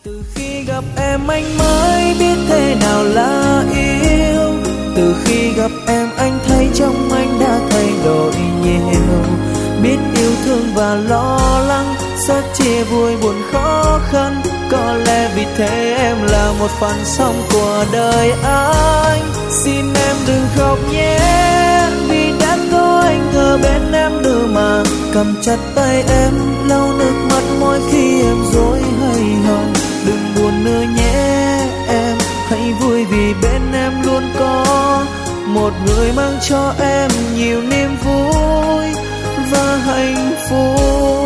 Từ khi gặp em anh mới biết thế nào là yêu. Từ khi gặp em anh thấy trong anh đã thay đổi nhiều. Biết yêu thương và lo lắng, sớt chia vui buồn khó khăn. Có lẽ vì thế em là một phần sống của đời anh. Xin em đừng khóc nhé, vì đã có anh ở bên em nữa mà. Cầm chặt tay em, lau nước mắt mỗi khi em dối hay hờn. Đừng buồn nữa nhé em, hãy vui vì bên em luôn có một người mang cho em nhiều niềm vui và hạnh phúc.